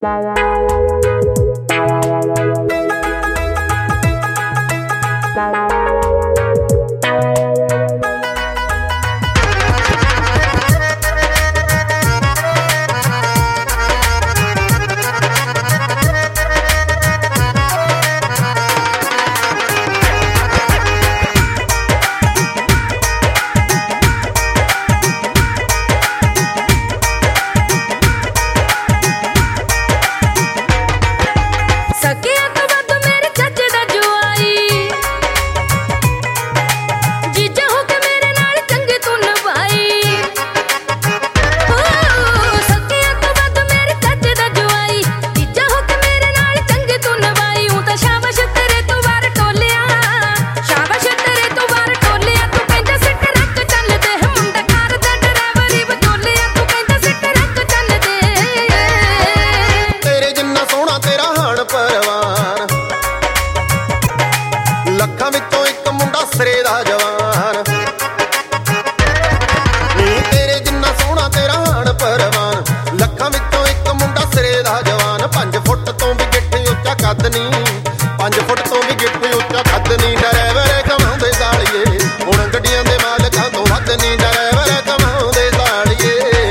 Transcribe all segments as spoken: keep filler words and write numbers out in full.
ਲੱਖਾਂ ਵਿੱਚੋਂ ਇੱਕ ਮੁੰਡਾ ਸਿਰੇ ਦਾ ਜਵਾਨ ਨੀ ਤੇਰੇ ਜਿੰਨਾ ਸੋਹਣਾ ਤੇਰਾ ਹਾਣ ਪਰਵਾਨ। ਲੱਖਾਂ ਵਿੱਚੋਂ ਇੱਕ ਮੁੰਡਾ ਸਿਰੇ ਦਾ ਜਵਾਨ। ਪੰਜ ਫੁੱਟ ਤੋਂ ਵੀ ਗਿੱਠ ਉੱਚਾ ਕੱਦ ਨੀ, ਪੰਜ ਫੁੱਟ ਤੋਂ ਵੀ ਗਿੱਠ ਉੱਚਾ ਕੱਦ ਨੀ। ਡਰਾਈਵਰ ਕਮਾਉਂਦੇ ਸਾਲੀਏ ਹੁਣ ਗੱਡੀਆਂ ਦੇ ਮਾਲਕਾਂ ਤੋਂ ਵੱਧ ਨੀ। ਡਰਾਈਵਰ ਕਮਾਉਂਦੇ ਸਾਲੀਏ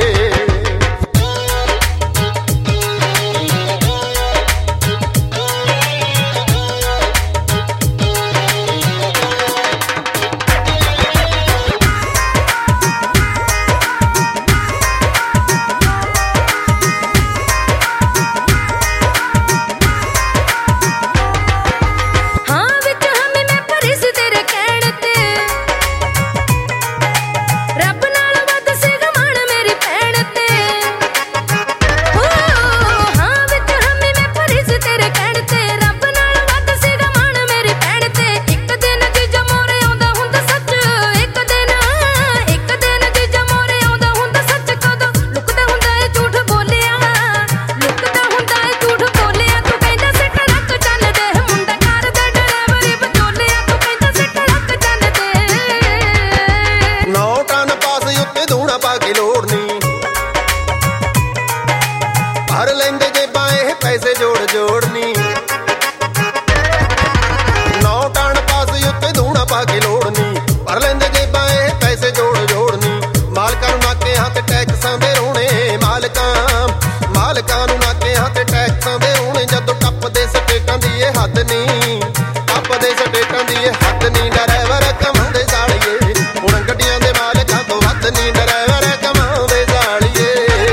ਭਰ ਲੈਂਦੇ ਜੇਬਾਂ ਇਹ ਪੈਸੇ ਜੋੜ ਜੋੜਨੀ। ਨੌ ਟਨ ਪਾਸ ਉੱਤੇ ਧੂਣਾ ਪਾ ਕੇ ਲੋੜਨੀ। ਭਰ ਲੈਂਦੇ ਜੇਬਾਂ ਇਹ ਪੈਸੇ ਜੋੜ ਜੋੜਨੀ। ਮਾਲਕਾਂ ਨੂੰ ਨਾਕਿਆਂ ਤੇ ਟੈਕਸਾਂ ਦੇ ਰੋਣੇ। ਮਾਲਕਾਂ ਮਾਲਕਾਂ ਨੂੰ ਨਾਕਿਆਂ ਤੇ ਟੈਕਸਾਂ ਦੇ ਰੋਣੇ। ਜਦੋਂ ਟੱਪਦੇ ਸਟੇਟਾਂ ਦੀ ਇਹ ਹੱਦ ਨੀ, ਟੱਪਦੇ ਸਟੇਟਾਂ ਦੀ ਇਹ ਹੱਦ ਨੀ। ਡਰਾਈਵਰ ਕਮਾਉਂਦੇ ਸਾਲੀਏ ਹੁਣ ਗੱਡੀਆਂ ਦੇ ਮਾਲਕਾਂ ਤੋਂ ਵੱਧ ਨੀ। ਡਰਾਈਵਰ ਕਮਾਉਂਦੇ ਸਾਲੀਏ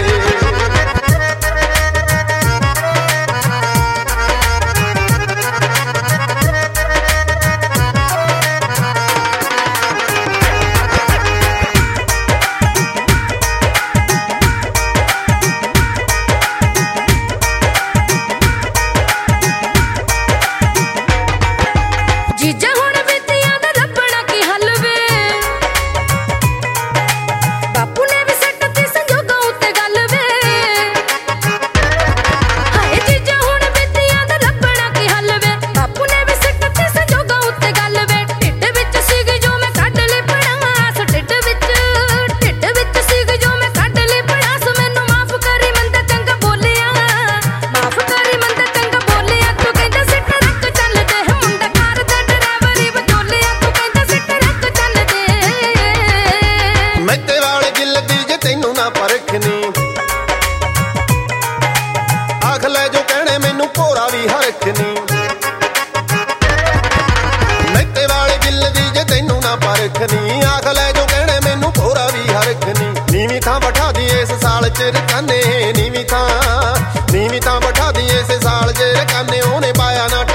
ਪਰਖਨੀ। ਆਖ ਲੈ ਜੋ ਕਹਿਣੇ ਮੈਨੂੰ ਭੋਰਾ ਵੀ ਹਰਖਨੀ। ਮਹਿਤੇ ਵਾਲੇ ਗਿੱਲ ਦੀ ਜੇ ਤੈਨੂੰ ਨਾ ਪਰਖਨੀ। ਆਖ ਲੈ ਜੋ ਕਹਿਣੇ ਮੈਨੂੰ ਭੋਰਾ ਵੀ ਹਰਖਨੀ। ਨੀਵੀਂ ਥਾਂ ਬਿਠਾ ਦੀ ਇਸ ਸਾਲ ਚ ਰਕਾਨੇ। ਨੀਵੀਂ ਥਾਂ ਨੀਵੀਂ ਥਾਂ ਬਿਠਾ ਦੀ ਇਸ ਸਾਲ ਚ ਰਕਾਨੇ। ਉਹਨੇ ਪਾਇਆ ਨਾ